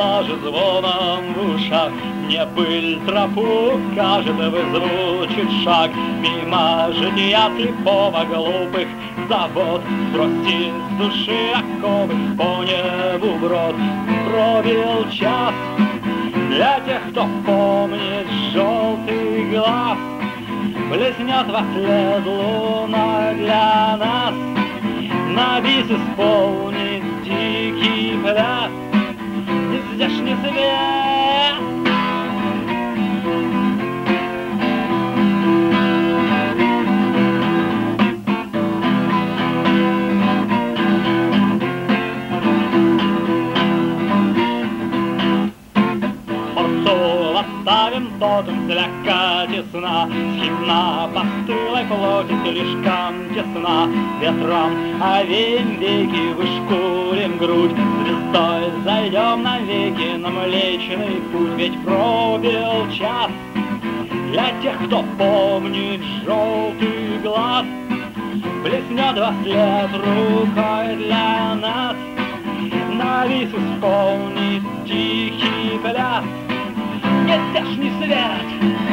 ложит звоном в ушах, не пыль тропу кажет, вызвучит шаг мимо жития слепого глупых забот. Сбросьте с души оковы, по небу брод. Пробил час для тех, кто помнит желтый глаз. Блеснет во след луна для нас, на бис исполнит дикий пляс нездешний свет. Оставим тотем слегка тесна, схидна постылой плоти слишком тесна. Ветром овеем веки вышкурим грудь, звездой зайдем навеки на Млечный Путь. Ведь пробил час для тех, кто помнит желтый глаз. Блеснет во след рукой для нас, на вис исполнит тихий пляс нездешний свет.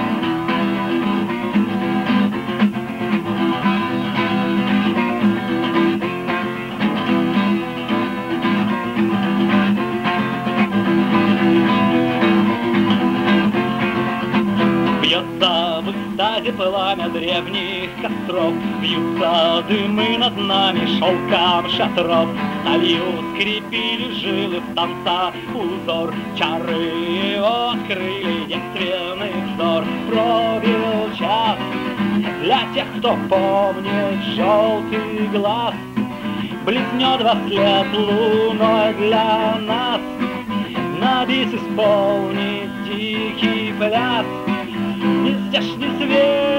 Бьется в экстазе пламя древних костров, бьются дымы над нами шелком шатров. Сталью скрепили жилы в танца узор, чары его открыли девственный взор. Пробил час для тех, кто помнит желтый глаз. Блеснет во след луной для нас, на бис исполнит дикий пляс нездешний свет.